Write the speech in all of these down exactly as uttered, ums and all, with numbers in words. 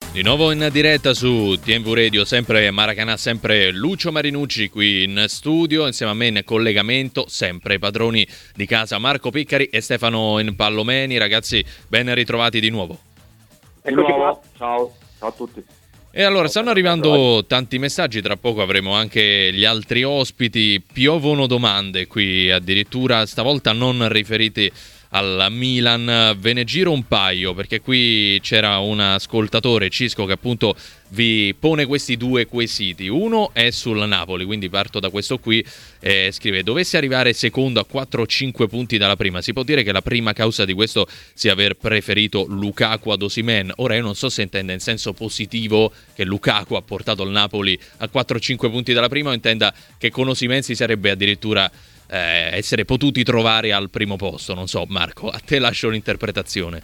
Di nuovo in diretta su T M V Radio, sempre Maracanã, sempre Lucio Marinucci qui in studio, insieme a me in collegamento, sempre padroni di casa Marco Piccari e Stefano Impallomeni. Ragazzi, ben ritrovati di nuovo. Di nuovo, ciao, ciao a tutti. E allora, stanno arrivando tanti messaggi, tra poco avremo anche gli altri ospiti, piovono domande qui, addirittura stavolta non riferiti al Milan. Ve ne giro un paio, perché qui c'era un ascoltatore, Cisco, che appunto vi pone questi due quesiti. Uno è sul Napoli, quindi parto da questo qui. Eh, scrive: dovesse arrivare secondo a quattro o cinque punti dalla prima, si può dire che la prima causa di questo sia aver preferito Lukaku ad Osimhen? Ora io non so se intenda in senso positivo che Lukaku ha portato il Napoli a quattro o cinque punti dalla prima, o intenda che con Osimhen si sarebbe addirittura Eh, essere potuti trovare al primo posto. Non so, Marco, a te lascio l'interpretazione.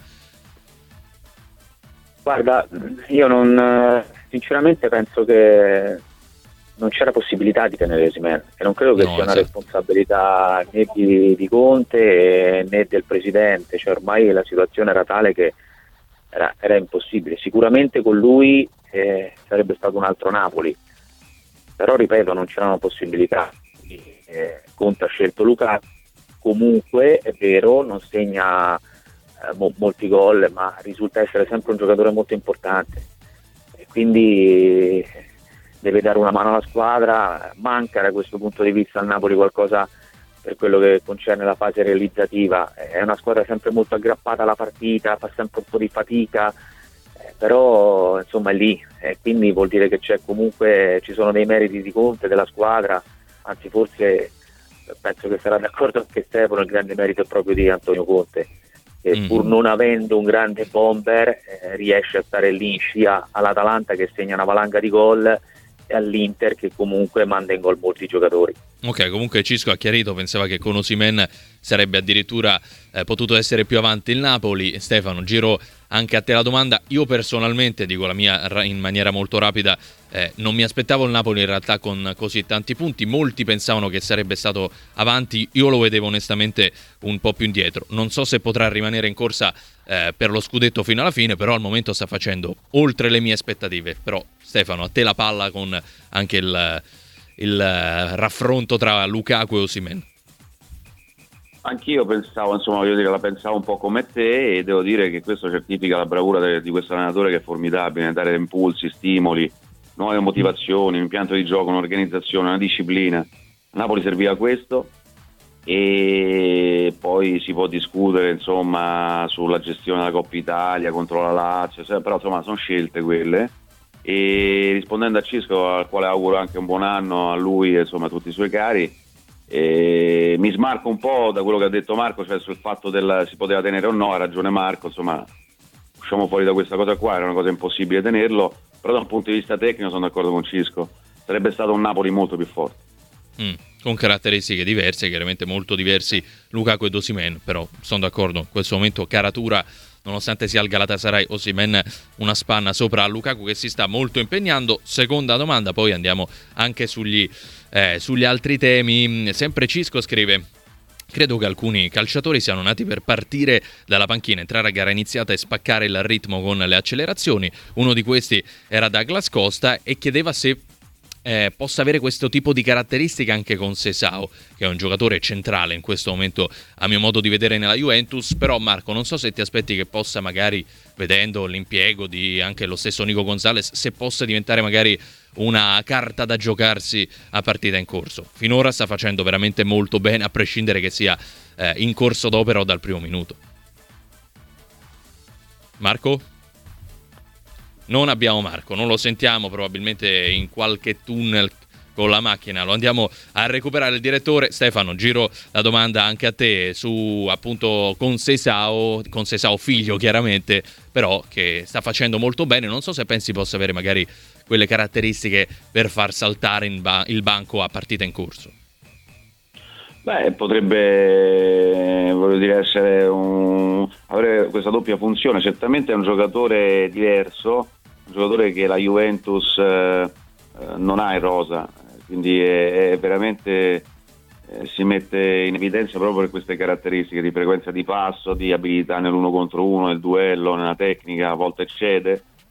Guarda, io non sinceramente penso che non c'era possibilità di tenere Osimhen, e non credo che No, sia una esatto. responsabilità né di, di Conte né del presidente, cioè ormai la situazione era tale che era, era impossibile. Sicuramente con lui eh, sarebbe stato un altro Napoli, però ripeto, non c'erano possibilità. Eh, Conte ha scelto Lukaku, comunque è vero, non segna eh, mo- molti gol, ma risulta essere sempre un giocatore molto importante e quindi deve dare una mano alla squadra. Manca da questo punto di vista al Napoli qualcosa per quello che concerne la fase realizzativa. È una squadra sempre molto aggrappata alla partita, fa sempre un po' di fatica, eh, però insomma è lì, e quindi vuol dire che c'è comunque, ci sono dei meriti di Conte, della squadra. Anzi, forse penso che sarà d'accordo anche Stefano, il grande merito è proprio di Antonio Conte, che Mm. pur non avendo un grande bomber eh, riesce a stare lì in scia all'Atalanta, che segna una valanga di gol, e all'Inter, che comunque manda in gol molti giocatori. Ok, comunque Cisco ha chiarito, pensava che con Osimhen sarebbe addirittura eh, potuto essere più avanti il Napoli. Stefano, giro anche a te la domanda. Io personalmente, dico la mia ra- in maniera molto rapida, eh, non mi aspettavo il Napoli in realtà con così tanti punti. Molti pensavano che sarebbe stato avanti, io lo vedevo onestamente un po' più indietro. Non so se potrà rimanere in corsa eh, per lo scudetto fino alla fine, però al momento sta facendo oltre le mie aspettative. Però Stefano, a te la palla con anche il... il uh, raffronto tra Lukaku e Osimhen. Anch'io pensavo, insomma, voglio dire, la pensavo un po' come te, e devo dire che questo certifica la bravura de- di questo allenatore, che è formidabile, dare impulsi, stimoli, nuove motivazioni, un impianto di gioco, un'organizzazione, una disciplina. A Napoli serviva questo, e poi si può discutere, insomma, sulla gestione della Coppa Italia contro la Lazio, cioè, però insomma sono scelte quelle. E rispondendo a Cisco, al quale auguro anche un buon anno a lui e insomma a tutti i suoi cari, e mi smarco un po' da quello che ha detto Marco, cioè sul fatto del si poteva tenere o no. Ha ragione Marco, insomma usciamo fuori da questa cosa qua, era una cosa impossibile tenerlo, però da un punto di vista tecnico sono d'accordo con Cisco, sarebbe stato un Napoli molto più forte. Mm, con caratteristiche diverse, chiaramente molto diversi Lukaku ed Osimhen, però sono d'accordo, in questo momento caratura, nonostante sia il Galatasaray, Osimhen una spanna sopra a Lukaku, che si sta molto impegnando. Seconda domanda, poi andiamo anche sugli, eh, sugli altri temi. Sempre Cisco scrive: credo che alcuni calciatori siano nati per partire dalla panchina, entrare a gara iniziata e spaccare il ritmo con le accelerazioni. Uno di questi era Douglas Costa, e chiedeva se Eh, possa avere questo tipo di caratteristiche anche con Sesao, che è un giocatore centrale in questo momento a mio modo di vedere nella Juventus. Però Marco, non so se ti aspetti che possa, magari vedendo l'impiego di anche lo stesso Nico Gonzalez, se possa diventare magari una carta da giocarsi a partita in corso. Finora sta facendo veramente molto bene, a prescindere che sia eh, in corso d'opera o dal primo minuto. Marco? Non abbiamo Marco, non lo sentiamo, probabilmente in qualche tunnel con la macchina. Lo andiamo a recuperare il direttore. Stefano, giro la domanda anche a te su appunto con Sesao, con Sesao figlio chiaramente, però che sta facendo molto bene. Non so se pensi possa avere magari quelle caratteristiche per far saltare in ba- il banco a partita in corso. Beh, potrebbe, voglio dire, essere un, avere questa doppia funzione. Certamente è un giocatore diverso, un giocatore che la Juventus eh, non ha in rosa, quindi è, è veramente eh, si mette in evidenza proprio per queste caratteristiche di frequenza di passo, di abilità nell'uno contro uno, nel duello, nella tecnica, a volte eccede,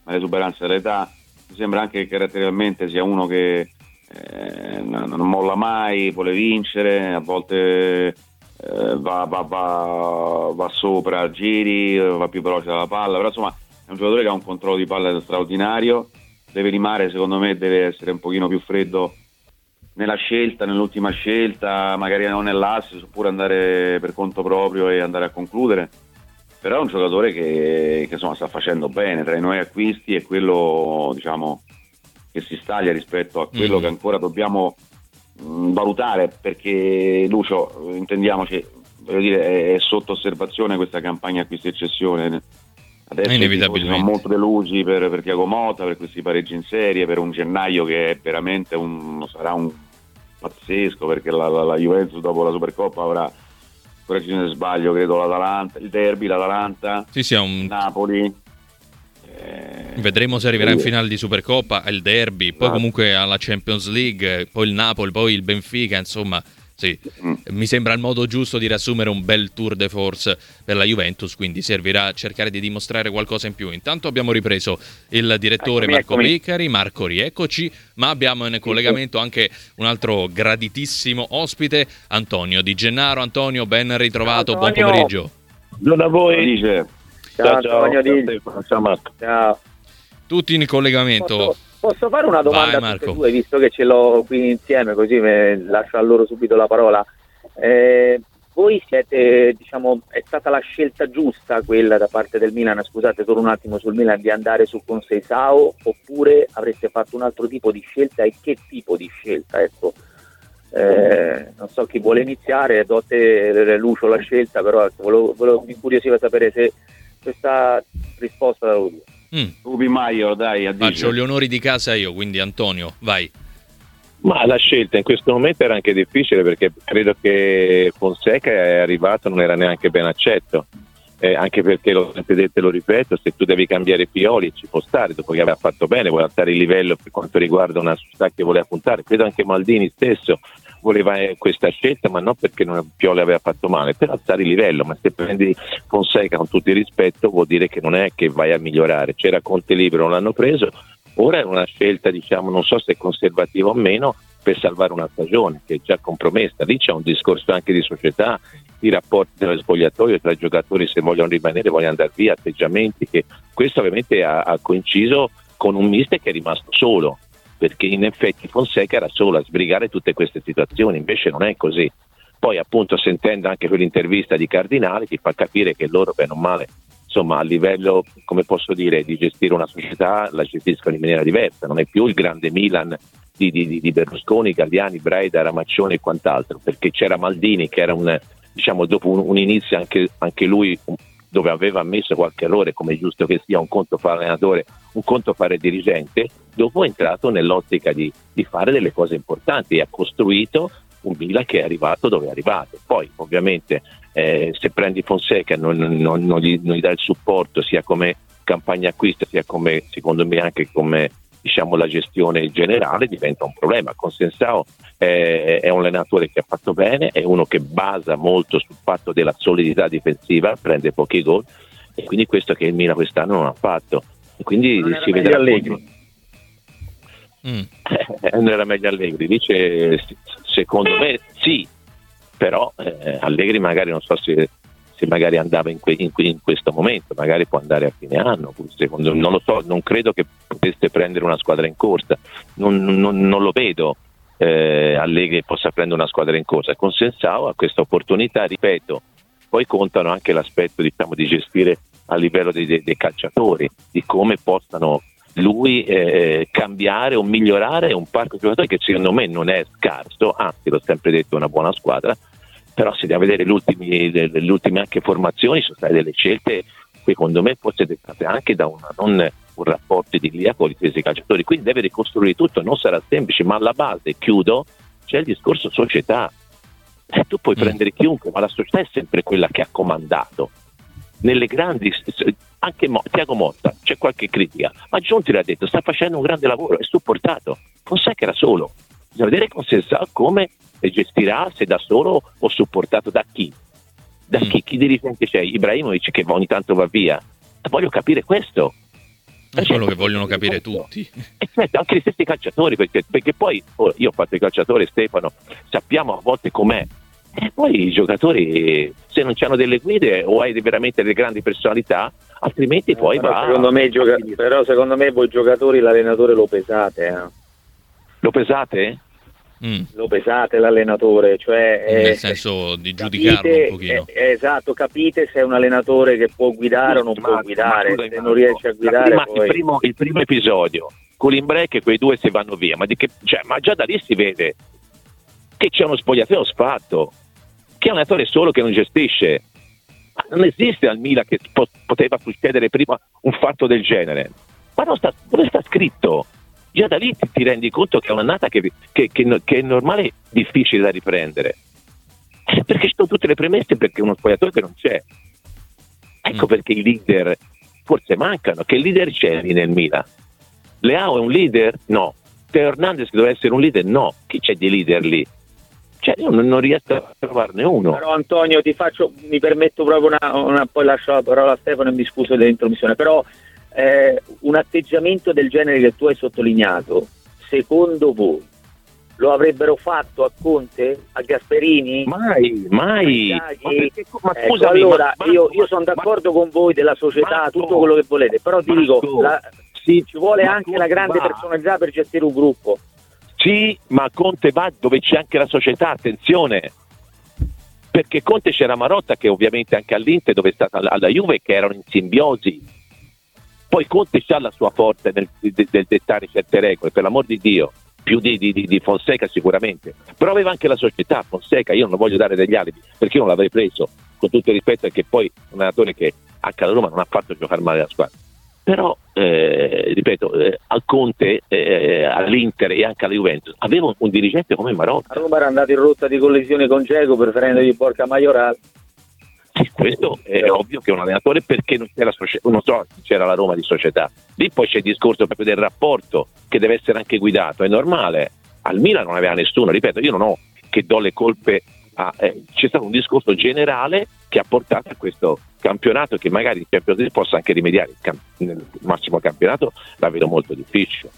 l'esuberanza dell'età. Mi sembra anche che caratterialmente sia uno che eh, non, non molla mai, vuole vincere, a volte eh, va, va, va, va sopra giri, va più veloce dalla palla, però insomma è un giocatore che ha un controllo di palla straordinario, deve rimare, secondo me deve essere un pochino più freddo nella scelta, nell'ultima scelta, magari non nell'assist, oppure andare per conto proprio e andare a concludere. Però è un giocatore che, che insomma sta facendo bene, tra i nuovi acquisti è quello, diciamo, che si staglia rispetto a quello mm. che ancora dobbiamo mh, valutare, perché Lucio, intendiamoci, voglio dire, è, è sotto osservazione questa campagna acquisti e cessione. Adesso inevitabilmente siamo molto delusi per, per Thiago Motta, per questi pareggi in serie, per un gennaio che è veramente un, sarà un pazzesco, perché la, la, la Juventus dopo la Supercoppa avrà, correggimi se sbaglio, credo l'Atalanta, il derby, l'Atalanta, sì, sì, un... Napoli. Eh... Vedremo se arriverà in finale di Supercoppa, il derby, poi ah. comunque alla Champions League, poi il Napoli, poi il Benfica, insomma. Sì, mm. mi sembra il modo giusto di riassumere un bel tour de force per la Juventus, quindi servirà cercare di dimostrare qualcosa in più. Intanto abbiamo ripreso il direttore eccomi, Marco eccomi. Piccari. Marco, rieccoci, ma abbiamo in collegamento anche un altro graditissimo ospite, Antonio Di Gennaro. Antonio, ben ritrovato, Antonio. Buon pomeriggio. Buongiorno a voi. Dice. Ciao, ciao, Antonio ciao, ciao Marco. Ciao. Tutti in collegamento. Posso, posso fare una domanda Vai, a tutte e Marco. due, visto che ce l'ho qui insieme, così me lascio a loro subito la parola. Eh, voi siete, diciamo, è stata la scelta giusta quella da parte del Milan, scusate solo un attimo sul Milan, di andare su Conceição, oppure avreste fatto un altro tipo di scelta, e che tipo di scelta? Ecco, eh, non so chi vuole iniziare, do a te Lucio la scelta, però volevo, volevo mi incuriosiva sapere se questa risposta la devo dire. Mm. Rubi Maior, dai, Faccio gli onori di casa io, quindi Antonio, vai. Ma la scelta in questo momento era anche difficile, perché credo che Fonseca è arrivato, non era neanche ben accetto, eh, anche perché, l'ho sempre detto e lo ripeto, se tu devi cambiare Pioli ci può stare, dopo che aveva fatto bene, vuole alzare il livello per quanto riguarda una società che voleva puntare. Credo anche Maldini stesso voleva questa scelta, ma non perché non, Pioli aveva fatto male, per alzare il livello. Ma se prendi Fonseca, con tutto il rispetto, vuol dire che non è che vai a migliorare. C'era Conte libero, non l'hanno preso, ora è una scelta, diciamo, non so se è conservativa o meno, per salvare una stagione che è già compromessa. Lì c'è un discorso anche di società, i rapporti dello spogliatoio tra i giocatori, se vogliono rimanere, vogliono andare via, atteggiamenti, che questo ovviamente ha, ha coinciso con un mister che è rimasto solo, perché in effetti Fonseca era solo a sbrigare tutte queste situazioni, invece non è così. Poi appunto, sentendo anche quell'intervista di Cardinale, ti fa capire che loro, bene o male, insomma, a livello, come posso dire, di gestire una società, la gestiscono in maniera diversa. Non è più il grande Milan di, di, di Berlusconi, Galliani, Braida, Ramaccione e quant'altro, perché c'era Maldini che era un, diciamo, dopo un, un inizio anche, anche lui dove aveva ammesso qualche errore, come è giusto che sia, un conto fare allenatore, un conto fare dirigente, dopo è entrato nell'ottica di, di fare delle cose importanti e ha costruito un Milan che è arrivato dove è arrivato. Poi ovviamente eh, se prendi Fonseca non, non, non, gli, non gli dà il supporto sia come campagna acquisto sia come, secondo me, anche come, diciamo, la gestione generale, diventa un problema. Conceição è, è un allenatore che ha fatto bene, è uno che basa molto sul fatto della solidità difensiva, prende pochi gol, e quindi questo che il Milan quest'anno non ha fatto, e quindi non si vedrà. Allegri. Mm. Non era meglio Allegri, dice, secondo me sì, però eh, Allegri magari non so se, se magari andava in, que, in, in questo momento, magari può andare a fine anno, secondo, non lo so, non credo che potesse prendere una squadra in corsa, non, non, non lo vedo eh, Allegri possa prendere una squadra in corsa. Conceição ha questa opportunità, ripeto, poi contano anche l'aspetto, diciamo, di gestire a livello dei, dei, dei calciatori, di come possano lui eh, cambiare o migliorare un parco giocatori che secondo me non è scarso, anzi l'ho sempre detto, è una buona squadra, però se andiamo a vedere le ultime, le, le ultime anche formazioni, sono state delle scelte secondo me forse dettate anche da una, non un rapporto idilliaco di questi calciatori, quindi deve ricostruire tutto, non sarà semplice, ma alla base, chiudo, c'è il discorso società. Eh, tu puoi mm. prendere chiunque, ma la società è sempre quella che ha comandato. Nelle grandi, anche Mo, Thiago Motta, c'è qualche critica, ma Giunti l'ha detto, sta facendo un grande lavoro, è supportato. Fonseca era solo, bisogna vedere Conceição come gestirà, se da solo o supportato da chi, da chi, chi dirigente c'è, Ibrahimovic che ogni tanto va via, voglio capire questo. È quello che vogliono capire tutti. E certo, anche gli stessi calciatori, perché, perché poi oh, io ho fatto il calciatore, Stefano, sappiamo a volte com'è. E poi i giocatori, se non hanno delle guide o hai veramente delle grandi personalità, altrimenti eh, poi però va. Secondo me, gioca- però secondo me voi giocatori l'allenatore lo pesate. Eh. Lo pesate? Mm. Lo pesate l'allenatore, cioè Nel eh, senso di capite, giudicarlo un pochino. eh, esatto, capite se è un allenatore che può guidare o non può Ma- guidare, ma scusa, se non riesce a guidare prima- poi... il, primo, il primo episodio con l'Imbrec, quei due si vanno via, ma, di che, cioè, ma già da lì si vede che c'è uno spogliatoio sfatto, che è un allenatore solo che non gestisce. Ma non esiste al Milan che po- poteva succedere prima un fatto del genere, ma non sta, dove sta scritto? Già da lì ti, ti rendi conto che è un'annata che, che, che, che è normale, difficile da riprendere, eh, perché ci sono tutte le premesse, perché è uno spogliatoio che non c'è. Ecco Mm. perché i leader forse mancano. Che leader c'è lì nel Milan? Leao è un leader? No. Teo Hernandez doveva essere un leader? No. Chi c'è di leader lì? Cioè io non, non riesco a trovarne uno. Però Antonio ti faccio, mi permetto proprio una, una poi lascio la parola a Stefano e mi scuso dell'intromissione, però eh, un atteggiamento del genere che tu hai sottolineato, secondo voi lo avrebbero fatto a Conte, a Gasperini? Mai, mai. Ma, Ma, perché, ma ecco, scusami, allora ma- io, io ma- sono d'accordo con voi della società, Marco, tutto quello che volete, però ti dico, Marco, la, sì, ci vuole ma anche Conte la grande va. personalità per gestire un gruppo. Sì, ma Conte va dove c'è anche la società, attenzione. Perché Conte c'era Marotta, che ovviamente anche all'Inter, dove è stata alla Juve, che erano in simbiosi. Poi Conte c'ha la sua forza nel, del, del dettare certe regole, per l'amor di Dio, più di, di, di Fonseca sicuramente, però aveva anche la società. Fonseca, io non voglio dare degli alibi, perché io non l'avrei preso, con tutto il rispetto, perché poi un allenatore che anche alla Roma non ha fatto giocare male la squadra, però eh, ripeto, eh, al Conte, eh, all'Inter e anche alla Juventus aveva un, un dirigente come Marotta. A Roma era andato in rotta di collisione con Dzeko preferendogli Borca Majoral. Sì, questo è ovvio che è un allenatore, perché non c'era, socie- non so se c'era la Roma di società. Lì poi c'è il discorso proprio del rapporto, che deve essere anche guidato, è normale. Al Milan non aveva nessuno, ripeto, io non ho che do le colpe a, eh, c'è stato un discorso generale che ha portato a questo campionato, che magari il Champions League possa anche rimediare. Il cam- nel massimo campionato la vedo molto difficile.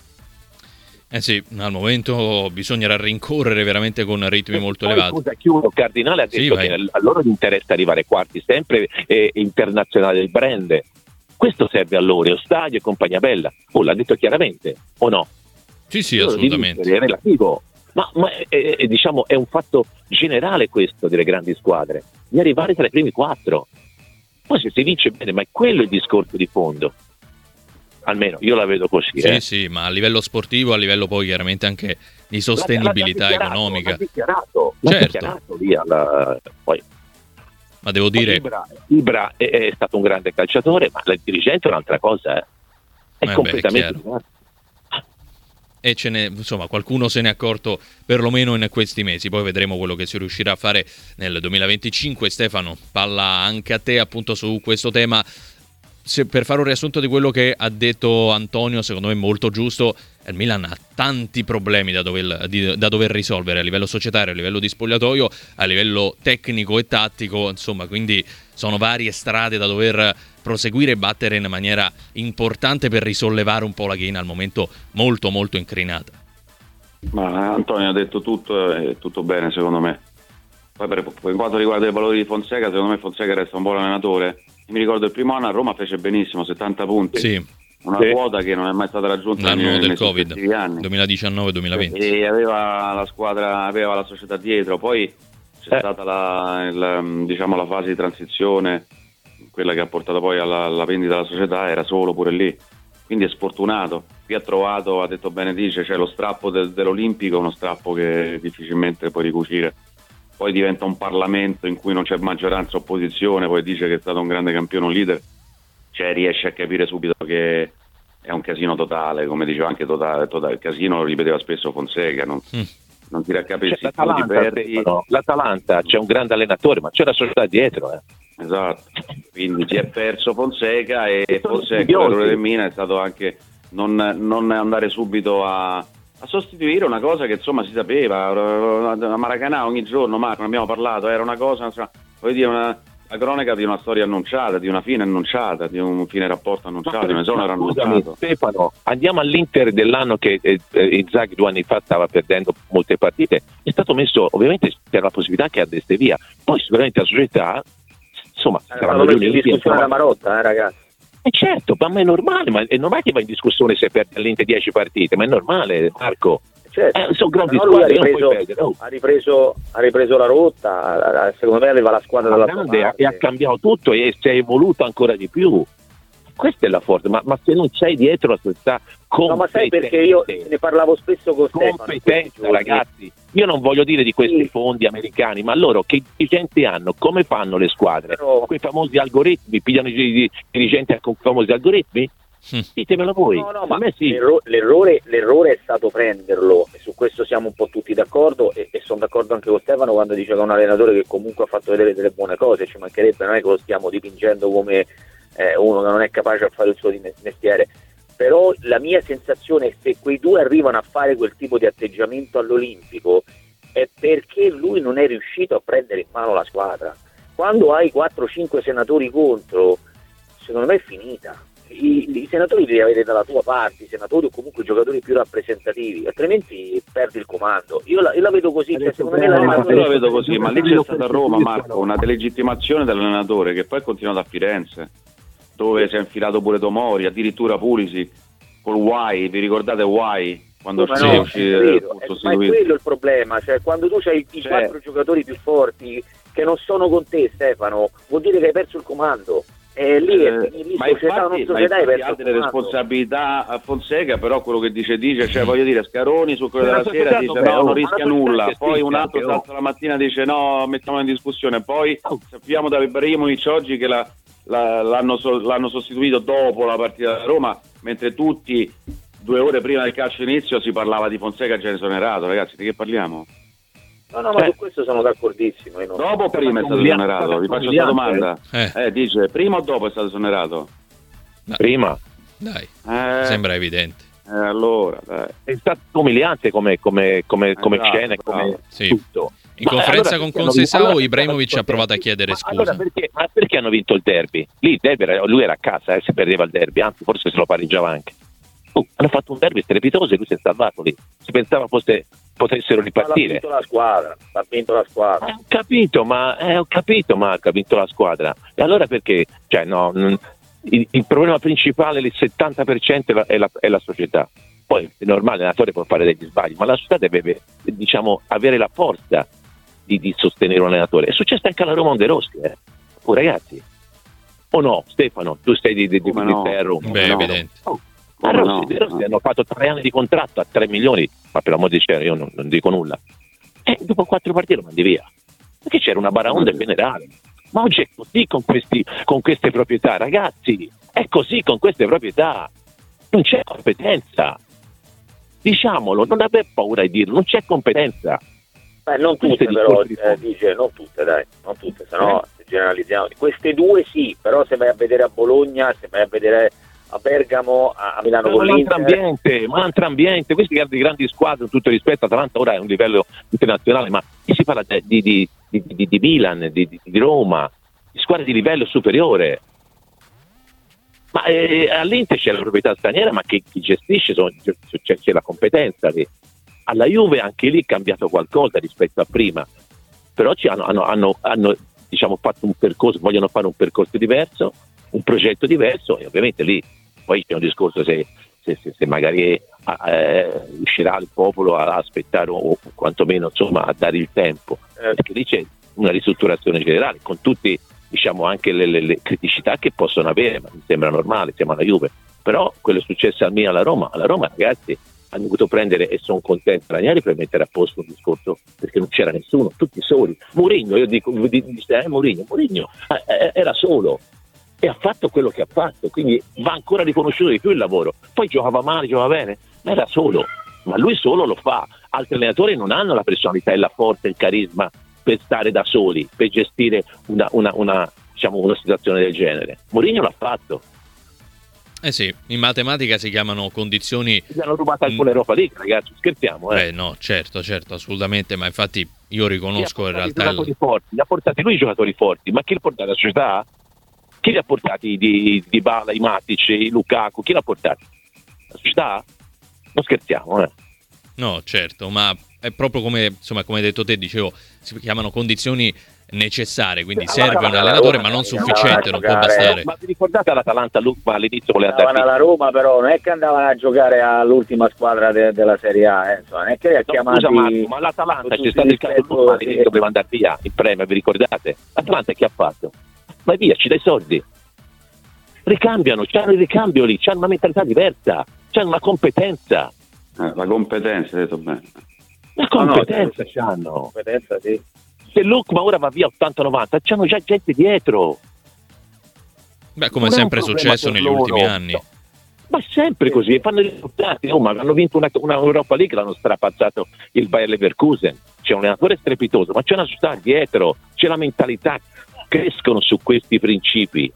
Eh sì, al momento bisognerà rincorrere veramente con ritmi molto Poi, elevati. scusa, chiudo, Cardinale ha detto Sì, vai. che a loro gli interessa arrivare quarti sempre eh, internazionale del brand. Questo serve a loro, stadio e compagnia bella. Oh, l'ha detto chiaramente, o no? Sì, sì, Loro assolutamente. di vincere è relativo, ma, ma è, è- è, diciamo, è un fatto generale questo delle grandi squadre, di arrivare tra i primi quattro. Poi se si vince bene, ma è quello il discorso di fondo. Almeno io la vedo così. Sì, eh. sì, ma a livello sportivo, a livello poi chiaramente anche di sostenibilità L'ha- l'ha dichiarato, economica. L'ha dichiarato, l'ha Certo. dichiarato lì alla- poi. Ma devo dire, Ibra, Ibra è, è stato un grande calciatore, ma il dirigente è un'altra cosa. eh. È Eh beh, è completamente chiaro. diverso. e ce ne, insomma, qualcuno se ne è accorto perlomeno in questi mesi. Poi vedremo quello che si riuscirà a fare nel duemilaventicinque. Stefano, palla anche a te appunto su questo tema. Se, per fare un riassunto di quello che ha detto Antonio, secondo me molto giusto, il Milan ha tanti problemi da dover, di, da dover risolvere a livello societario, a livello di spogliatoio, a livello tecnico e tattico, insomma, quindi sono varie strade da dover proseguire e battere in maniera importante per risollevare un po' la china al momento molto molto incrinata. Ma Antonio ha detto tutto, è tutto bene secondo me. Poi per, per quanto riguarda i valori di Fonseca, secondo me Fonseca resta un buon allenatore. Mi ricordo il primo anno a Roma fece benissimo, settanta punti, Sì, una Sì. quota che non è mai stata raggiunta l'anno nei, del nei Covid, successivi anni. duemiladiciannove duemilaventi. E aveva la squadra, aveva la società dietro. Poi c'è Eh. stata la, il, diciamo, la fase di transizione, quella che ha portato poi alla, alla vendita della società, era solo pure lì. Quindi è sfortunato. Qui ha trovato, ha detto bene dice, c'è lo strappo del, dell'Olimpico, uno strappo che difficilmente puoi ricucire. Poi diventa un Parlamento in cui non c'è maggioranza opposizione, poi dice che è stato un grande campione, un leader, cioè riesce a capire subito che è un casino totale, come diceva anche totale, totale. Il casino lo ripeteva spesso Fonseca, non, Mm. non ti raccapisci, C'è tu ti l'Atalanta, perdi. Stefano, l'Atalanta c'è un grande allenatore, ma c'è la società dietro. Eh. Esatto, quindi si è perso Fonseca e Sono Fonseca, invidiosi. l'errore del Milan è stato anche non, non andare subito a, a sostituire una cosa che insomma si sapeva. A Maracanã ogni giorno, Marco, ne abbiamo parlato, era una cosa, insomma, voglio dire, una, la cronaca di una storia annunciata, di una fine annunciata, di un fine rapporto annunciato, di una era annunciato. Stefano, andiamo all'Inter dell'anno che eh, Inzaghi due anni fa stava perdendo molte partite, è stato messo, ovviamente c'era la possibilità che andesse via, poi sicuramente la società, insomma, eh, saranno messo in discussione la Marotta, eh, ragazzi. E certo, ma è normale, ma è normale che va in discussione se perde all'Inter dieci partite, ma è normale, Marco. Certo. Eh, sono grandi no, squadre, ha ripreso, perdere, oh. ha, ripreso, ha ripreso la rotta, secondo me aveva la squadra dalla sua parte. E ha cambiato tutto e si è evoluto ancora di più. Questa è la forza, ma, ma se non sei dietro la società competente. No, ma sai perché io ne parlavo spesso con Stefano. Competenza, ragazzi. Io non voglio dire di questi sì. fondi americani, ma loro che dirigenti hanno? Come fanno le squadre? Però... Quei famosi algoritmi, pigliano i dirigenti con famosi algoritmi? Hm. Ditemelo voi. No, no, ma sì. l'erro- l'errore, l'errore è stato prenderlo, e su questo siamo un po' tutti d'accordo, e, e sono d'accordo anche con Stefano quando dice che è un allenatore che comunque ha fatto vedere delle buone cose, ci mancherebbe, non è che lo stiamo dipingendo come eh, uno che non è capace a fare il suo mestiere, però la mia sensazione è che se quei due arrivano a fare quel tipo di atteggiamento all'Olimpico è perché lui non è riuscito a prendere in mano la squadra. Quando hai quattro cinque senatori contro, secondo me è finita. I, i senatori li devi avere dalla tua parte, i senatori o comunque i giocatori più rappresentativi, altrimenti perdi il comando. Io la, io la vedo così, cioè, secondo me no, la, io la vedo così, ma lì c'è stata a Roma, Marco, una delegittimazione dell'allenatore che poi è continuato a Firenze, dove si è infilato pure Tomori, addirittura Pulisic col Wai, vi ricordate Wai? Quando no, no, è vero, è, ma è quello il problema, cioè quando tu hai i cioè, quattro giocatori più forti che non sono con te, Stefano, vuol dire che hai perso il comando. E lì, eh, lì ma società, infatti, non società ma infatti ha delle responsabilità a Fonseca, però quello che dice dice, cioè voglio dire, Scaroni sul Corriere della Sera dice no, non rischia nulla, poi un altro salta la mattina dice no, mettiamo in discussione, poi sappiamo da Ibrahimovic oggi che la, la, l'hanno, l'hanno sostituito dopo la partita da Roma, mentre tutti due ore prima del calcio inizio si parlava di Fonseca già esonerato. Ragazzi, di che parliamo? No, no, ma su questo sono d'accordissimo. Non... Dopo o prima è stato esonerato? Vi faccio questa domanda. Eh. eh, dice, prima o dopo è stato esonerato? No. Prima. Dai, eh, sembra evidente. Eh, allora, dai. È stato umiliante come, come, come, come esatto, scena e come sì. tutto. In ma conferenza allora, con Conceição allora, Ibrahimovic ha provato a chiedere ma scusa. Allora perché, ma perché hanno vinto il derby? Lì il derby era, lui era a casa, eh, se perdeva il derby, anzi forse se lo pareggiava anche. Uh, hanno fatto un derby strepitoso e lui si è salvato lì. Si pensava fosse, potessero ripartire. Ha vinto la squadra, ha vinto la squadra. Eh, ho capito, ma eh, ho capito, Marco, ha vinto la squadra. E allora perché? Cioè, no, non, il, il problema principale, il settanta per cento è la, è la, è la società. Poi è normale, l'allenatore può fare degli sbagli, ma la società deve, diciamo, avere la forza di, di sostenere un allenatore. È successo anche alla Roma De Rossi, eh. Oh, ragazzi. O no, Stefano, tu sei di, di, di, no. di Roma. Beh, no. evidente. Oh. Ma no, Rossi, no, Rossi no. hanno fatto tre anni di contratto a tre milioni, ma per l'amor di cielo io non, non dico nulla. E dopo quattro partite lo mandi via. Perché c'era una baraonda generale. Ma oggi è così con, questi, con queste proprietà, ragazzi. È così con queste proprietà. Non c'è competenza. Diciamolo, non aver paura di dirlo, non c'è competenza. Beh, non tutte però, eh, dice, non tutte dai, non tutte, sennò eh. generalizziamo. Queste due sì, però se vai a vedere a Bologna, se vai a vedere a Bergamo, a Milano con l'Inter. Ambiente, ma altro ambiente, questi grandi, grandi squadre, con tutto rispetto, Atalanta ora è un livello internazionale, ma qui si parla di, di, di, di, di Milan, di, di Roma, di squadre di livello superiore. Ma eh, all'Inter c'è la proprietà straniera, ma che chi gestisce sono, c'è, c'è la competenza lì. Alla Juve anche lì è cambiato qualcosa rispetto a prima, però ci hanno, hanno, hanno, hanno diciamo, fatto un percorso, vogliono fare un percorso diverso, un progetto diverso, e ovviamente lì poi c'è un discorso se, se, se, se magari eh, riuscirà il popolo a aspettare o, o quantomeno insomma a dare il tempo, eh, perché lì c'è una ristrutturazione generale con tutti, diciamo, anche le, le, le criticità che possono avere, ma mi sembra normale, siamo alla Juve, però quello è successo a me alla Roma, alla Roma ragazzi hanno dovuto prendere, e sono contento, Ranieri per mettere a posto un discorso, perché non c'era nessuno, tutti soli. Mourinho, io dico, dice, eh, Mourinho, Mourinho eh, era solo e ha fatto quello che ha fatto, quindi va ancora riconosciuto di più il lavoro. Poi giocava male, giocava bene, ma era solo, ma lui solo lo fa. Altri allenatori non hanno la personalità e la forza, il carisma per stare da soli, per gestire una, una, una, diciamo, una situazione del genere. Mourinho l'ha fatto. Eh sì, in matematica si chiamano condizioni... Ci hanno rubato alcune Europa League, ragazzi, scherziamo, eh? Eh no, certo, certo, assolutamente, ma infatti io riconosco in realtà... I giocatori forti, li ha portati lui i giocatori forti, ma chi li ha portati? La società? Chi li ha portati? Di, di Bala, i Matic, i Lukaku, chi li ha portati? La società? Non scherziamo, eh? No, certo, ma è proprio come, insomma, come hai detto te, dicevo, si chiamano condizioni necessarie, quindi Sì, serve un la allenatore, Roma, ma non no, sufficiente, non può giocare. bastare. Ma vi ricordate l'Atalanta Lucca all'inizio voleva Andavano andare alla Roma, però non è che andavano a giocare all'ultima squadra de- della Serie A, eh, insomma, non è che li ha No, chiamati. scusa Marco, ma l'Atalanta con c'è tutti stato i il caso rispetto, Lucca all'inizio sì. doveva andare via in premio, vi ricordate? L'Atalanta che ha fatto? Ma via, ci dai soldi. Ricambiano, c'hanno il ricambio lì, c'hanno una mentalità diversa, c'hanno una competenza. Eh, la competenza, hai detto bene. La No, no, competenza sì. c'hanno. Competenza, sì. Se Lucca ora va via ottanta novanta, c'hanno già gente dietro. Beh, come Non è un sempre è problema successo per negli loro. ultimi anni. No. Ma sempre così, e fanno i risultati. Oh, ma hanno vinto una, una Europa League, l'hanno strapazzato il Bayer Leverkusen. C'è un allenatore strepitoso, ma c'è una società dietro, c'è la mentalità, crescono su questi principi.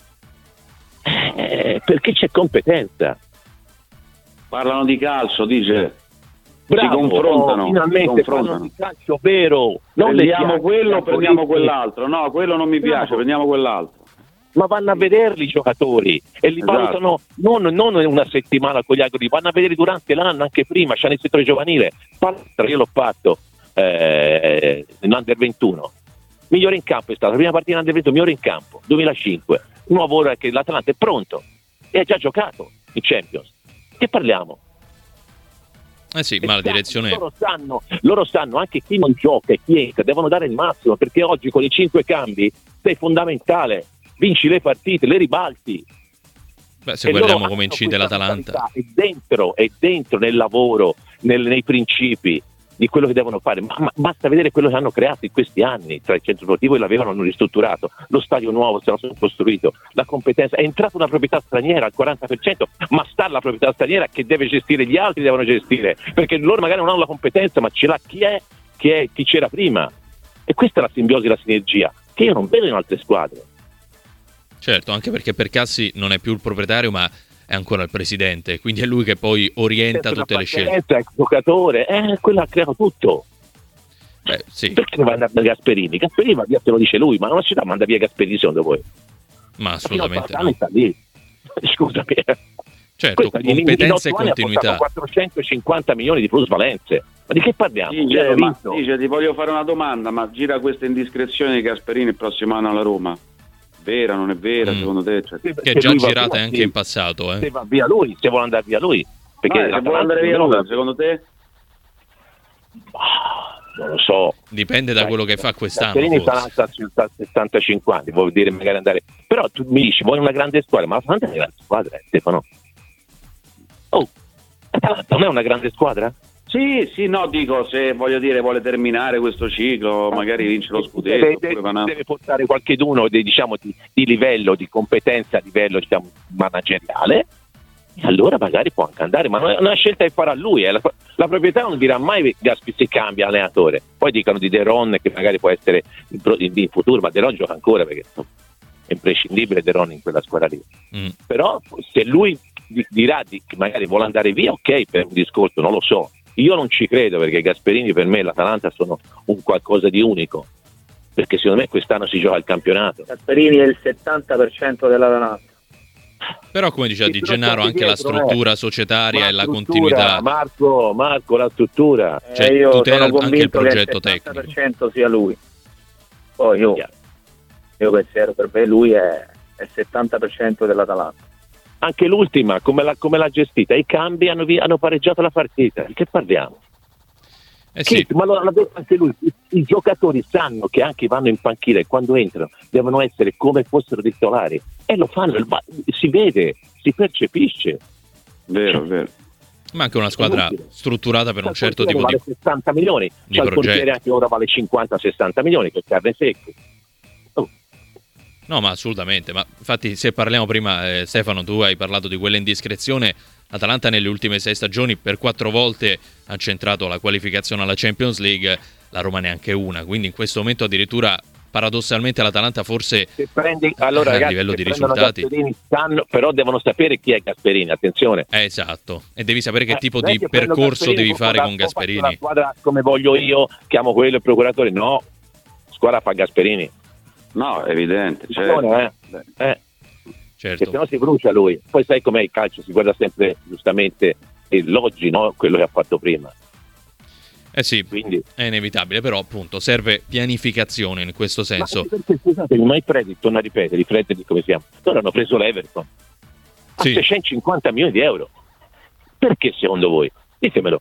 Eh, perché c'è competenza. Parlano di calcio, dice. Bravo, si confrontano, oh, finalmente si confrontano. fanno di calcio vero. Non Prendiamo le quello o prendiamo politiche. quell'altro? No, quello non mi Bravo. piace, prendiamo quell'altro. Ma vanno a vederli i giocatori e li Esatto. valutano non, non in una settimana con gli agri, vanno a vedere durante l'anno, anche prima. C'hanno il settore giovanile. Palestra, io l'ho fatto eh, in Under ventuno. Migliore in campo è stato la prima partita in Under ventuno, migliore in campo, duemilacinque. Nuovo ora che l'Atalanta è pronto e ha già giocato in Champions. Che parliamo? Eh sì, E ma la sanno, direzione... loro sanno, loro sanno anche chi non gioca e chi entra, devono dare il massimo, perché oggi con i cinque cambi sei fondamentale, vinci le partite, le ribalti. Beh, se E guardiamo loro come hanno incide questa l'Atalanta... mentalità, È dentro, è dentro nel lavoro, nel- nei principi di quello che devono fare, ma, ma basta vedere quello che hanno creato in questi anni, tra il centro sportivo e l'avevano hanno ristrutturato, lo stadio nuovo se lo sono costruito, la competenza, è entrata una proprietà straniera al quaranta per cento, ma sta la proprietà straniera che deve gestire, gli altri devono gestire, perché loro magari non hanno la competenza, ma ce l'ha chi è, chi è chi c'era prima, e questa è la simbiosi e la sinergia che io non vedo in altre squadre. Certo, anche perché per Cassi non è più il proprietario, ma è ancora il presidente, quindi è lui che poi orienta Senza tutte le scelte. l'appartenenza, ex giocatore, eh, quello ha creato tutto. Beh, sì, Perché deve andare da Gasperini? Gasperini va via, te lo dice lui, ma non la città manda via Gasperini secondo voi? ma assolutamente Fino a no. sta lì. Scusami. Certo, Questa in- in competenza e otto anni ha continuità. portato quattrocentocinquanta milioni di plusvalenze. Ma di che parliamo? Dice, Cioè, ma, vinto. dice, ti voglio fare una domanda, ma gira questa indiscrezione di Gasperini il prossimo anno alla Roma? Vera, non è vera, Mm. secondo te? Cioè, Sì, Che perché è già lui va girata via, anche sì. in passato. Se Eh. va via lui, se vuole andare via lui. Perché no, se vuole andare via non, lui, secondo te? non lo so. Cioè, Dipende da quello che fa quest'anno. Gasperini Forse. sta sta a sessantacinque anni, vuol dire magari andare. Però tu mi dici, vuoi una grande squadra, ma l'Atalanta è una grande squadra, eh, Stefano. Oh, l'Atalanta non è una grande squadra? Sì, sì, no, dico, se voglio dire vuole terminare questo ciclo, magari vince lo scudetto. Deve, oppure deve, va una- deve portare qualcheduno di, diciamo, di, di livello, di competenza a livello diciamo, manageriale, e allora magari può anche andare, ma non è una scelta che farà lui. Eh. La, la proprietà non dirà mai Gaspi si cambia allenatore. Poi dicono di De Ron che magari può essere in, pro- in- in futuro, ma De Ron gioca ancora perché insomma, è imprescindibile De Ron in quella squadra lì. Mm. Però se lui di- dirà di, che magari vuole andare via, ok, per un discorso, non lo so. Io non ci credo perché Gasperini per me e l'Atalanta sono un qualcosa di unico, perché secondo me quest'anno si gioca il campionato. Gasperini è il settanta per cento dell'Atalanta. Però come diceva Sì, Di però Gennaro, state anche la dietro, struttura eh. societaria Ma e la struttura, continuità. Marco, Marco, la struttura. Cioè, Eh, io tutela sono anche il convinto che progetto il settanta per tecnico. cento sia lui. Poi io, Chiaro. io pensiero per me lui è, è il settanta per cento dell'Atalanta. Anche l'ultima, come l'ha, come l'ha gestita? I cambi hanno, vi- hanno pareggiato la partita. Di che parliamo? Eh sì, Che- ma lo- l'ha detto anche lui. I, I giocatori sanno che anche vanno in panchina e quando entrano devono essere come fossero titolari. E lo fanno, il ba- si vede, si percepisce. Vero, vero. ma anche una squadra Inutile. strutturata per un Il certo portiere tipo di... vale sessanta milioni, di c'è il portiere progetti. anche ora vale cinquanta sessanta milioni, che è carne secca. Oh, No, ma assolutamente. Ma infatti, se parliamo prima, eh, Stefano, tu hai parlato di quella indiscrezione. L'Atalanta nelle ultime sei stagioni per quattro volte ha centrato la qualificazione alla Champions League, la Roma neanche una. Quindi in questo momento addirittura paradossalmente l'Atalanta forse se prendi, allora, a ragazzi, livello se di prendono risultati Gasperini stanno, però devono sapere chi è Gasperini, attenzione. eh, esatto, e devi sapere che Eh, tipo non è di che prendo percorso Gasperini, devi fare faccio con la- faccio Gasperini. la squadra come voglio io, chiamo quello il procuratore, no, squadra fa Gasperini. No, è evidente. Certo. Attenzione, eh. Eh. Certo. Che se no si brucia lui. Poi sai com'è il calcio, si guarda sempre giustamente l'oggi, no? Quello che ha fatto prima. Eh sì, Quindi, è inevitabile, però appunto serve pianificazione in questo senso. ma perché, scusate, ma i Freddy, torno a ripetere, i Freddy di come si chiama? Loro hanno preso l'Everton a Sì. seicentocinquanta milioni di euro. Perché secondo voi? Ditemelo.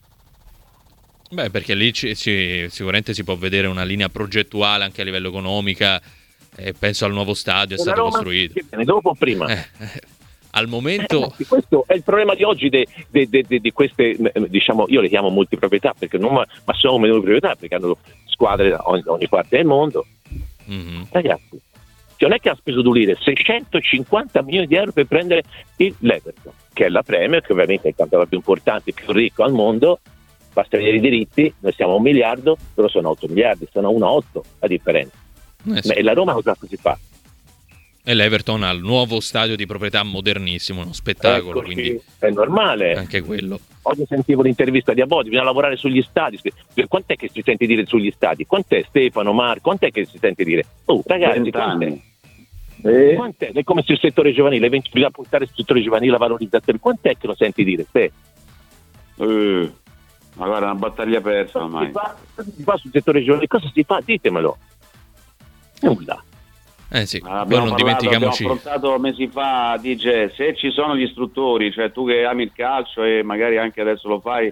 Beh, perché lì ci, ci- sicuramente si può vedere una linea progettuale anche a livello economica, e penso al nuovo stadio è E la stato Roma, costruito. che viene dopo o prima? Eh, eh, al momento Ragazzi, questo è il problema di oggi de- de- de- de- di queste, eh, diciamo, io le chiamo multiproprietà, perché non ma, ma sono multiproprietà perché hanno squadre da ogni, ogni parte del mondo. mhm. Ragazzi, cioè non è che ha speso Dulire seicentocinquanta milioni di euro per prendere il l'Everton, che è la Premier, che ovviamente è il campionato più importante, più ricco al mondo, basta vedere i diritti, noi siamo a un miliardo, loro sono otto miliardi, sono a uno virgola otto la differenza. Eh sì. Ma e la Roma cosa si fa? E l'Everton ha il nuovo stadio di proprietà modernissimo, uno spettacolo, Eccoci, quindi è normale. anche quello. Oggi sentivo l'intervista di Abodi, bisogna lavorare sugli stadi. Quant'è che si sente dire sugli stadi? Quant'è Stefano, Marco? Quant'è che si sente dire? Oh, ragazzi, quant'è? Eh, Quant'è? È come se il settore giovanile, bisogna puntare sul settore giovanile la valorizzazione. Quant'è che lo senti dire? Te? eh, ma guarda, è una battaglia persa Cosa ormai. si fa? Cosa si fa sul settore giovanile? Cosa si fa? Ditemelo. Nulla. Eh sì, Ah, poi Abbiamo non parlato, dimentichiamoci. abbiamo affrontato mesi fa, dice, se ci sono gli istruttori, cioè tu che ami il calcio e magari anche adesso lo fai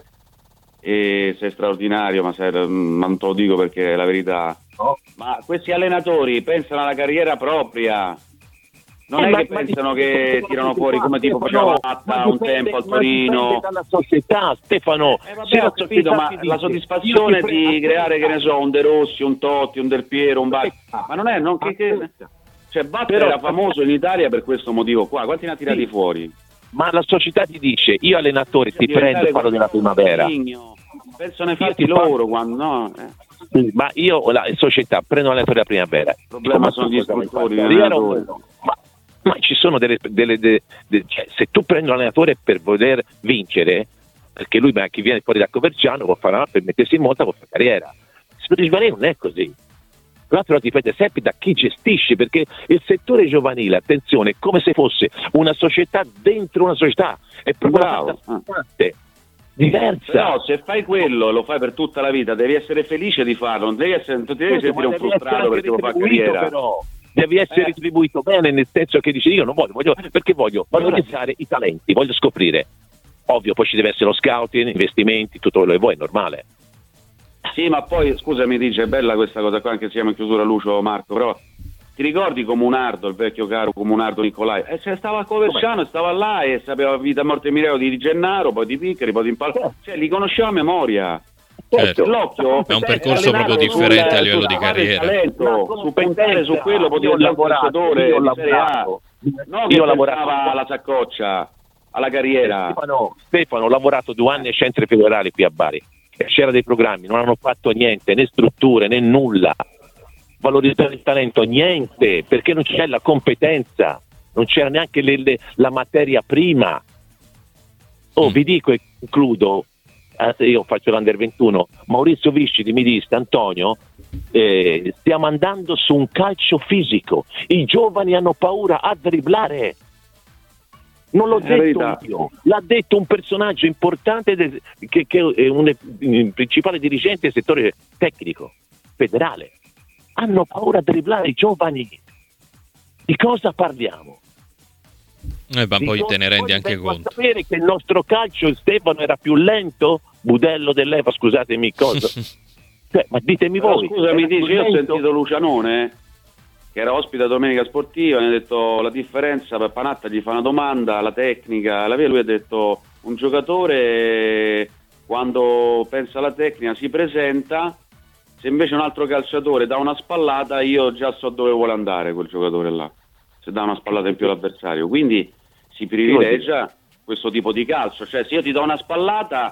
e sei straordinario, ma, sei, ma non te lo dico perché è la verità. No. Ma questi allenatori pensano alla carriera propria, non Eh, è ma- che ma pensano dipende che da cosa tirano si fuori fa, come tipo Stefano, faceva ma Matta un dipende- tempo al ma dipende Torino. dalla società, Stefano. Eh, vabbè, Se ho la capito, società ma ti dice, la soddisfazione io ti di prendo- creare, che ne so, un De Rossi, un Totti, un Del Piero, un Bar... Aspetta. Ma non è, non che... che... Aspetta. Cioè Batter Però- era famoso in Italia per questo motivo qua, quanti ne ha tirati Sì. fuori? Ma la società ti dice, io allenatore ti Diventare prendo e parlo della primavera. Mourinho. Pensano ai Io fatti ti parlo- loro quando no. Eh. Ma io la società prendo l'allenatore della primavera. Il problema Ma sono tu gli cosa vuoi istruttori, fare? gli Carriera o allenatori. no? Ma, ma ci sono delle, delle, delle- de- cioè, se tu prendi un allenatore per voler vincere, perché lui ma chi viene fuori da Coverciano può fare per mettersi in moto, può fare carriera. Per il giovanile non è così. Tra l'altro dipende sempre da chi gestisce, perché il settore giovanile, attenzione, è come se fosse una società dentro una società, è proprio Bravo. una fatta a parte, diversa. Però se fai quello, lo fai per tutta la vita, devi essere felice di farlo, non devi, essere, non ti devi Certo, sentire ma un devi frustrato essere perché lo fa retribuito, carriera. però. Devi essere Eh. retribuito bene, nel senso che dici io non voglio, voglio perché voglio valorizzare i talenti, voglio scoprire. Ovvio, poi ci deve essere lo scouting, investimenti, tutto quello che vuoi, è normale. Sì, ma poi scusami, dice, è bella questa cosa qua, anche se siamo in chiusura Lucio Marco, però ti ricordi Comunardo, il vecchio caro Comunardo Nicolai? Eh, cioè, stava a Coverciano, stava là e sapeva vita, morte e miracolo di Gennaro, poi di Piccari, poi di Impalo, cioè li conosceva a memoria. Certo. L'occhio È un è percorso allenato proprio sul- differente a livello sulla di base del carriera. talento, su puntare su quello, può io ho diventare un lavorato, calciatore io ho di Serie A. lavorato, No, che io ho pensava lavorato alla saccoccia, alla carriera. Stefano, Stefano, ho lavorato due anni ai centri federali qui a Bari. C'era dei programmi, non hanno fatto niente, né strutture né nulla. Valorizzare il talento, niente, perché non c'è la competenza, non c'era neanche le- le- la materia prima. Oh, Mm. vi dico e concludo, eh, io faccio l'Under ventuno, Maurizio Viscidi mi disse, Antonio, eh, stiamo andando su un calcio fisico, i giovani hanno paura a dribblare. Non l'ho È la detto verità. io, l'ha detto un personaggio importante del- che, che è un, un principale dirigente del settore tecnico federale. Hanno paura a dribblare i giovani. Di cosa parliamo? Eh, ma Di poi cosa- te ne rendi poi anche vengo a conto. sapere che il nostro calcio, Stefano, era più lento, Budello dell'Eva, scusatemi cosa. Cioè, ma ditemi Però voi. scusami, era più dici, io ho lento? sentito Lucianone che era ospite a Domenica Sportiva, mi ha detto la differenza, per Panatta gli fa una domanda, la tecnica, la via, lui ha detto un giocatore quando pensa alla tecnica si presenta, se invece un altro calciatore dà una spallata io già so dove vuole andare quel giocatore là, se dà una spallata in più all'avversario, quindi si privilegia questo tipo di calcio, cioè se io ti do una spallata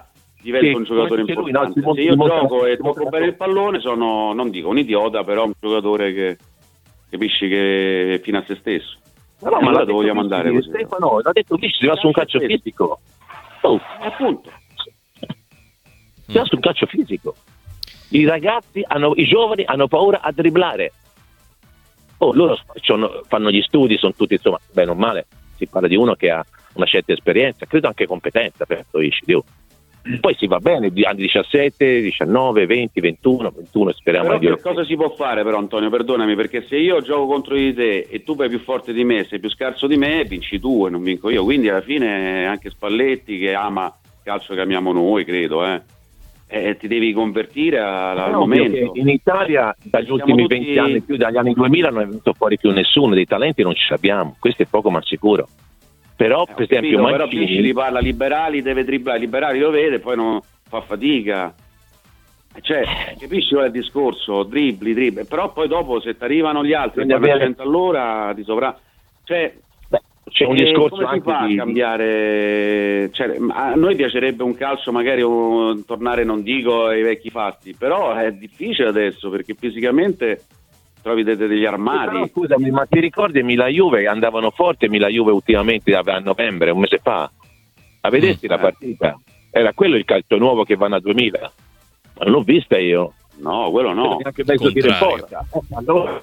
divento Sì, un giocatore anche lui, importante. no, si Se io mostra- gioco e si tocco mostra- bene il pallone, sono, non dico un idiota, però un giocatore che capisci che è fine a se stesso. No, no, E ma allora l'ha dove vogliamo detto andare Vichy, così? Stefano, l'ha detto Vichy, si va su un calcio Calcio fisico. Oh, E appunto. si va su un calcio fisico. I ragazzi, hanno, i giovani hanno paura a dribblare. Oh, loro c'hanno- fanno gli studi, sono tutti, insomma, bene o male, si parla di uno che ha una certa esperienza, credo anche competenza per questo Vichy, Dio. Poi si va bene, di anni diciassette, diciannove, venti, ventuno, ventuno speriamo Però di che cosa si può fare però, Antonio, perdonami, perché se io gioco contro di te e tu vai più forte di me, sei più scarso di me, vinci tu e non vinco io, quindi alla fine anche Spalletti, che ama il calcio che amiamo noi, credo, eh, eh, ti devi convertire al, al È ovvio momento. che in Italia dagli Siamo ultimi tutti- venti anni, più dagli anni duemila, non è venuto fuori più nessuno, dei talenti non ce l'abbiamo, questo è poco ma sicuro. Però, Eh, per ho esempio, capito, però Mancini, Pisci li parla Liberali, deve dribblare, Liberali lo vede, poi non fa fatica. Cioè, capisci qual è il discorso? Dribbli, dribbli, però poi dopo se ti arrivano gli altri e Bisogna vanno a avere- cento all'ora ti sovra... Cioè, beh, c'è un eh, discorso come si anche fa a di... cambiare? Cioè, a noi piacerebbe un calcio magari un- tornare, non dico ai vecchi fatti, però è difficile adesso perché fisicamente trovi de- de- degli armadi. Però, scusami, ma ti ricordi Milan-Juve andavano forte Milan-Juve ultimamente a novembre, un mese fa? A vedersi Mm, la eh. partita? Era quello il calcio nuovo che vanno a duemila? Ma non l'ho vista io. No, quello no. Neanche mezzo tiro in Contrario. porta. Eh, allora,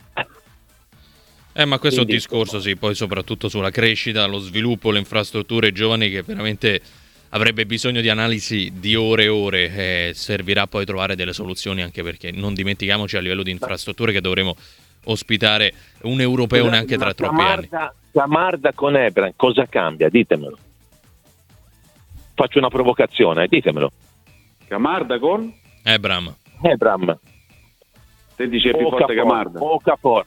Eh, ma questo è un Quindi- discorso, sì, poi soprattutto sulla crescita, lo sviluppo, le infrastrutture giovani che veramente avrebbe bisogno di analisi di ore e ore, eh, servirà poi trovare delle soluzioni, anche perché non dimentichiamoci a livello di infrastrutture che dovremo ospitare un europeo scusate, neanche tra ma troppi anni. Camarda, Camarda con Ebram, cosa cambia? Ditemelo. Faccio una provocazione, eh, ditemelo. Camarda con? Ebram, Ebram. Te dice più o forte Cafor, Camarda. o Cafor.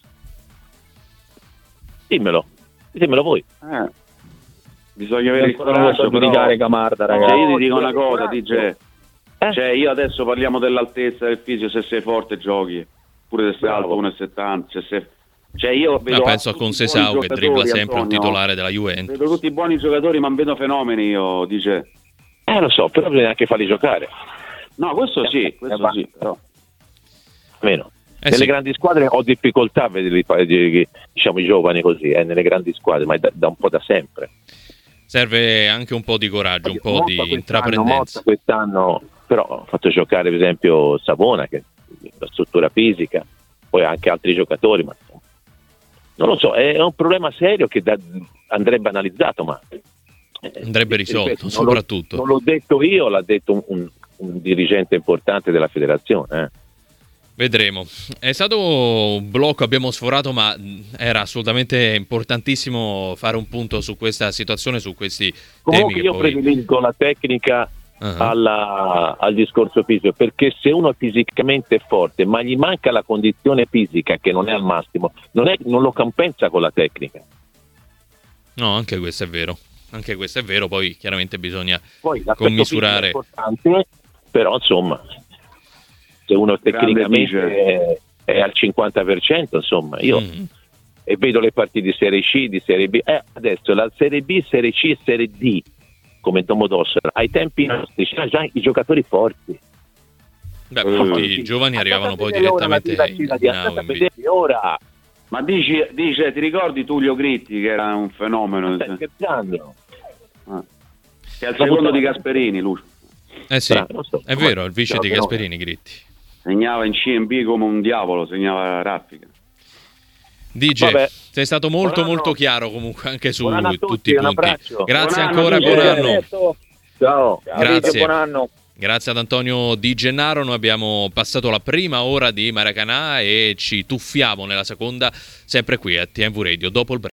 Dimmelo, ditemelo voi. Eh, bisogna avere il Ancora non lo coraggio, so però. giudicare Camarda, Cioè, ragazzi. io ti dico No, una cosa, coraggio. dice, Eh? cioè io adesso parliamo dell'altezza del fisio, se sei forte giochi, pure se sei Bravo. alto uno virgola settanta, se sei... Cioè io vedo ma penso a tutti i buoni Concesao che dribbla giocatori, sempre un Antonio. titolare della Juventus. Vedo tutti i buoni giocatori, ma non vedo fenomeni io, dice. Eh lo so, però bisogna anche farli giocare. No, questo sì, questo Eh, sì, però. Meno. Eh nelle sì. grandi squadre ho difficoltà a vederli fare, di- diciamo, i giovani così, eh, nelle grandi squadre, ma è da, da un po' da sempre. Serve anche un po' di coraggio, un po' Motta di quest'anno, intraprendenza. Motta quest'anno, però ho fatto giocare per esempio Savona, che la struttura fisica, poi anche altri giocatori, ma insomma, non lo so, è un problema serio che da- andrebbe analizzato, ma eh, Andrebbe risolto, ripeto, non soprattutto. l'ho, non l'ho detto io, l'ha detto un, un- un dirigente importante della federazione. eh. Vedremo. È stato un blocco, abbiamo sforato, ma era assolutamente importantissimo fare un punto su questa situazione, su questi Comunque temi che io poi... prediligo la tecnica Ah. alla- al discorso fisico, perché se uno è fisicamente forte ma gli manca la condizione fisica che non è al massimo, non, è- non lo compensa con la tecnica. No, anche questo è vero. Anche questo è vero, poi chiaramente bisogna Poi l'aspetto commisurare. fisico è importante, però insomma se uno tecnicamente è, è al cinquanta per cento, insomma io Mm. e vedo le partite di Serie C, di Serie B, eh, adesso la Serie B, Serie C e Serie D come Domodossola, ai tempi nostri c'erano già i giocatori forti. Beh, Eh, molti sì. giovani arrivavano poi Andate a vedere ora direttamente la in, fila di- in andate A a o in B. vedere ora. Ma dici, dice, ti ricordi Tullio Gritti, che era un fenomeno? Stai scherzando? Ah. Che è il secondo di Gasperini, lui. Eh sì, Bravo, lo so. è vero, il vice Bravo, di però- Gasperini, Gritti. Segnava in C and B come un diavolo, segnava raffica. D J, Vabbè. sei stato molto Buon anno. molto chiaro comunque anche su Buon anno a tutti, tutti i un punti. abbraccio. Grazie Buon anno, ancora, D J. buon anno. Ciao. Grazie. Buon anno. Grazie ad Antonio Di Gennaro, noi abbiamo passato la prima ora di Maracanã e ci tuffiamo nella seconda, sempre qui a T M V Radio, dopo il break.